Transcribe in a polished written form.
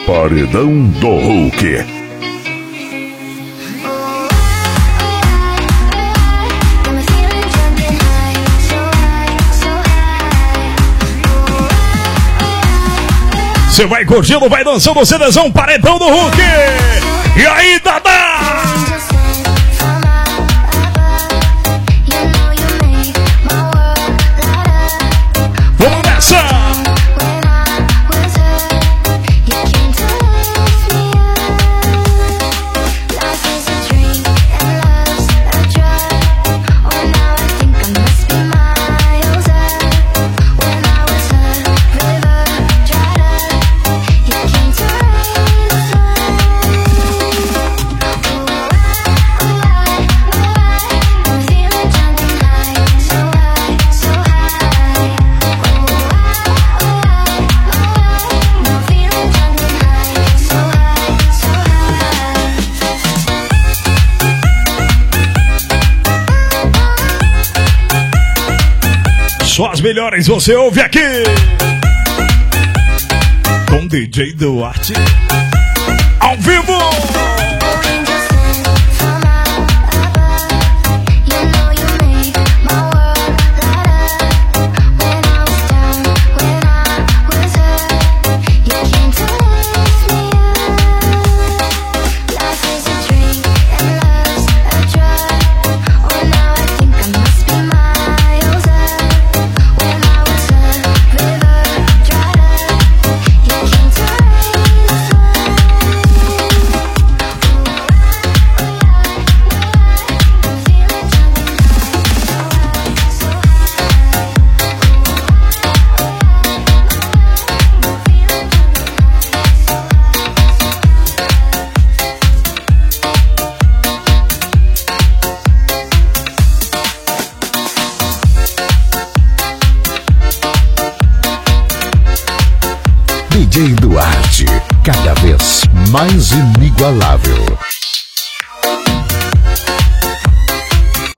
Paredão do Hulk. Você vai curtindo, vai dançando o CDzão Paredão do Hulk. E aí, Dada? Vamos nessa! Só as melhores você ouve aqui com DJ Duarte ao vivo. DJ Duarte, cada vez mais inigualável.